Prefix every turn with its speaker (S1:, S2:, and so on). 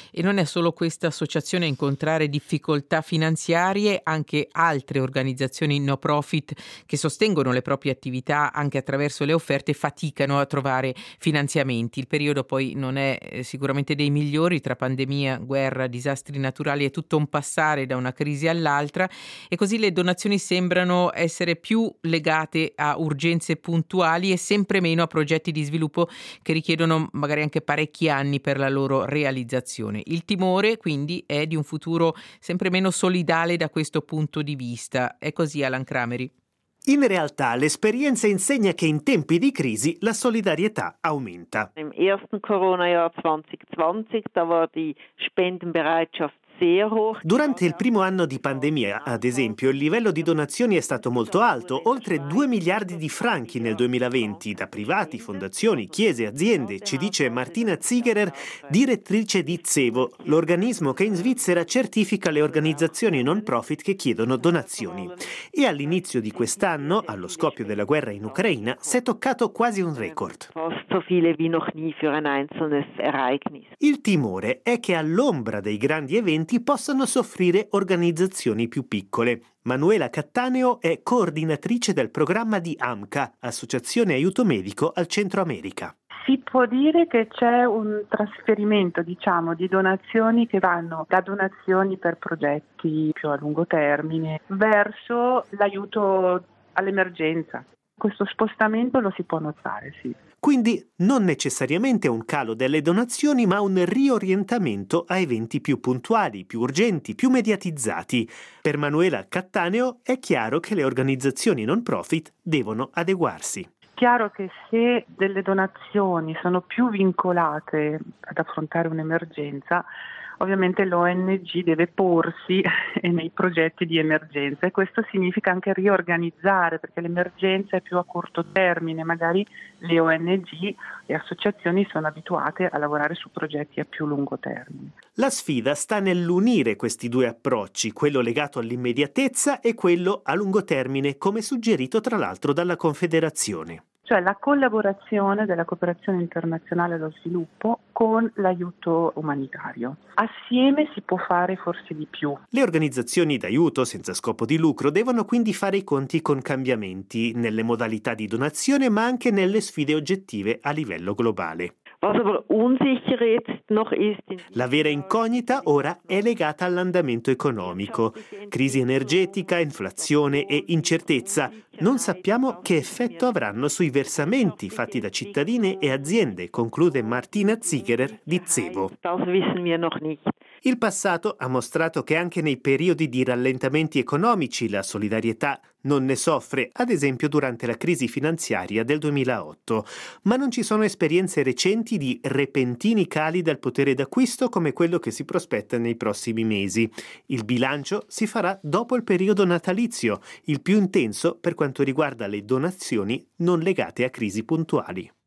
S1: E non è solo questa associazione a incontrare difficoltà finanziarie, anche altre organizzazioni no profit che sostengono le proprie attività anche attraverso le offerte faticano a trovare finanziamenti. Il periodo poi non è sicuramente dei migliori, tra pandemia, guerra, disastri naturali, è tutto un passare da una crisi all'altra e così le donazioni sembrano essere più legate a urgenze puntuali e sempre meno a progetti di sviluppo che richiedono magari anche parecchi anni per la loro realizzazione. Il timore quindi è di un futuro sempre meno solidale da questo punto di vista. È così, Alan Crameri?
S2: In realtà l'esperienza insegna che in tempi di crisi la solidarietà aumenta.
S3: Im ersten Corona-Jahr 2020, da war die Spendenbereitschaft sehr hoch.
S2: Durante il primo anno di pandemia, ad esempio, il livello di donazioni è stato molto alto, oltre 2 miliardi di franchi nel 2020, da privati, fondazioni, chiese, aziende, ci dice Martina Zigerer, direttrice di Zevo, l'organismo che in Svizzera certifica le organizzazioni non profit che chiedono donazioni. E all'inizio di quest'anno, allo scoppio della guerra in Ucraina, si è toccato quasi un record.
S3: Fast so viele wie noch nie für ein einzelnes Ereignis.
S2: Il timore è che all'ombra dei grandi eventi possano soffrire organizzazioni più piccole. Manuela Cattaneo è coordinatrice del programma di AMCA, Associazione Aiuto Medico al Centro America.
S4: Si può dire che c'è un trasferimento, di donazioni che vanno da donazioni per progetti più a lungo termine verso l'aiuto all'emergenza. Questo spostamento lo si può notare, sì.
S2: Quindi non necessariamente un calo delle donazioni, ma un riorientamento a eventi più puntuali, più urgenti, più mediatizzati. Per Manuela Cattaneo è chiaro che le organizzazioni non profit devono adeguarsi.
S4: Chiaro che se delle donazioni sono più vincolate ad affrontare un'emergenza, ovviamente l'ONG deve porsi nei progetti di emergenza e questo significa anche riorganizzare, perché l'emergenza è più a corto termine, magari le ONG, le associazioni sono abituate a lavorare su progetti a più lungo termine.
S2: La sfida sta nell'unire questi due approcci, quello legato all'immediatezza e quello a lungo termine, come suggerito tra l'altro dalla Confederazione.
S4: Cioè la collaborazione della cooperazione internazionale allo sviluppo con l'aiuto umanitario. Assieme si può fare forse di più.
S2: Le organizzazioni d'aiuto senza scopo di lucro devono quindi fare i conti con cambiamenti nelle modalità di donazione, ma anche nelle sfide oggettive a livello globale. La vera incognita ora è legata all'andamento economico. Crisi energetica, inflazione e incertezza. Non sappiamo che effetto avranno sui versamenti fatti da cittadine e aziende, conclude Martina Zigerer di Zevo. Il passato ha mostrato che anche nei periodi di rallentamenti economici la solidarietà non ne soffre, ad esempio durante la crisi finanziaria del 2008. Ma non ci sono esperienze recenti di repentini cali del potere d'acquisto come quello che si prospetta nei prossimi mesi. Il bilancio si farà dopo il periodo natalizio, il più intenso per quanto riguarda le donazioni non legate a crisi puntuali.